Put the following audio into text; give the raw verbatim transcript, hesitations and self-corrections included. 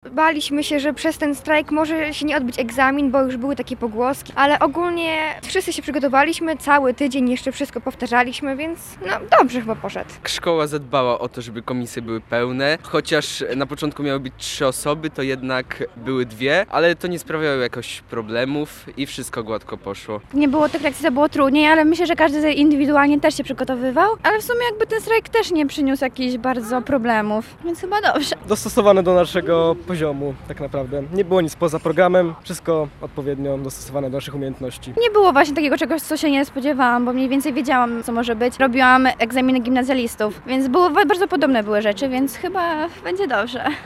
Baliśmy się, że przez ten strajk może się nie odbyć egzamin, bo już były takie pogłoski, ale ogólnie wszyscy się przygotowaliśmy, cały tydzień jeszcze wszystko powtarzaliśmy, więc no dobrze chyba poszedł. Szkoła zadbała o to, żeby komisje były pełne, chociaż na początku miały być trzy osoby, to jednak były dwie, ale to nie sprawiało jakoś problemów i wszystko gładko poszło. Nie było tych lekcji, to było trudniej, ale myślę, że każdy indywidualnie też się przygotowywał, ale w sumie jakby ten strajk też nie przyniósł jakichś bardzo problemów, więc chyba dobrze. Dostosowane do naszego poziomu tak naprawdę. Nie było nic poza programem, wszystko odpowiednio dostosowane do naszych umiejętności. Nie było właśnie takiego czegoś, co się nie spodziewałam, bo mniej więcej wiedziałam, co może być. Robiłam egzaminy gimnazjalistów, więc było, bardzo podobne były rzeczy, więc chyba będzie dobrze.